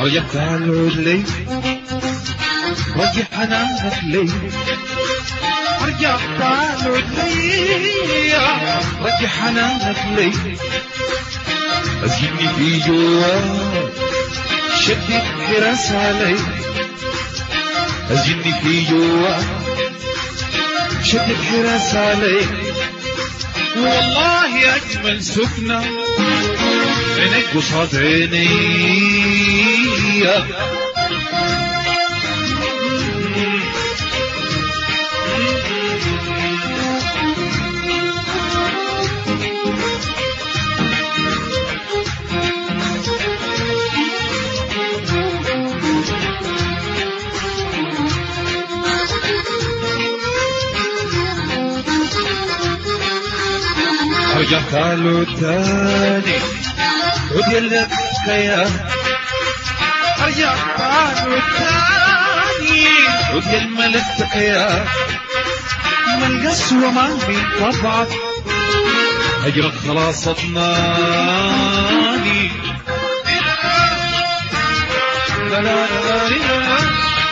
رجعت تعالوا لي رجع حنانك لي رجع تعالوا لي رجع حنانك لي أزيني في جوات شدت حراس علي أزيني في جوات شدت حراس علي والله أجمل سكنة عينك قصاد عيني رجعت له تاني ودي الحكاية رجعت له تاني ودي الملكة ما القسوة ما في طبعك هجرك خلاص اضناني لا لا لا لا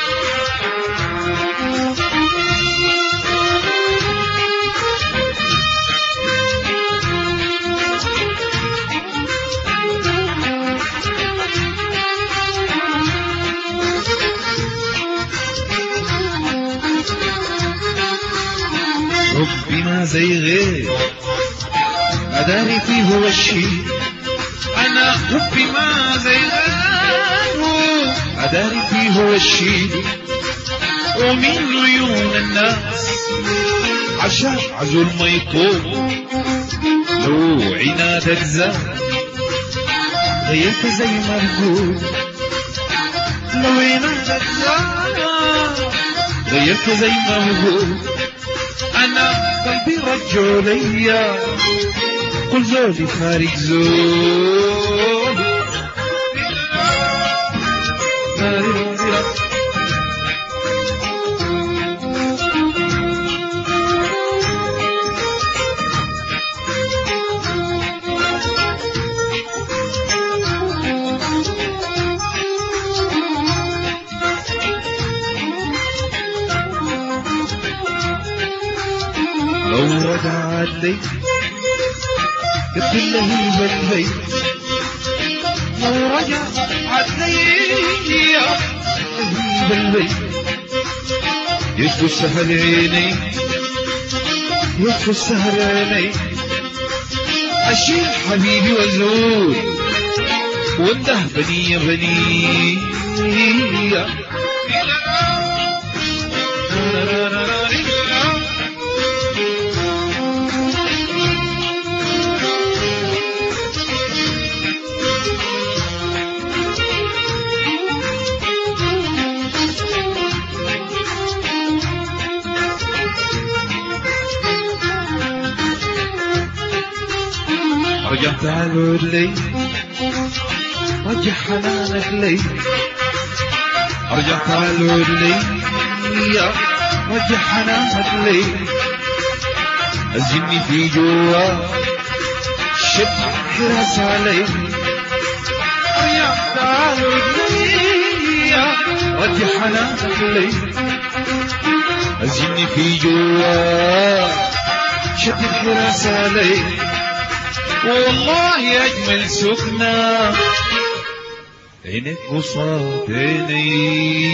حبي ما زي غير أداري فيه هو الشيء أنا حبي ما زي غير أداري فيه هو الشيء ومن عيون الناس عشان عزول ما يطول لو عنادك زاد غيرت زي ما نقول لو عنادك زاد غيرت زي ما نقول أنا قلبي رجعوا ليا قل زولي خارج زول لو رجعت لي قلت له بلي لو رجعت لي بلي يشفو السهر عيني يشفو السهر عيني أشيل حبيبي وزول وانده بني بني رجعت له لي رجع حنانك لي رجعت له لي رجع حنانك لي أزني في جوا شد حراس علي رجعت له لي رجع حنانك لي أزني في جوا شد حراس علي والله أجمل سكنة عينك قصاد عيني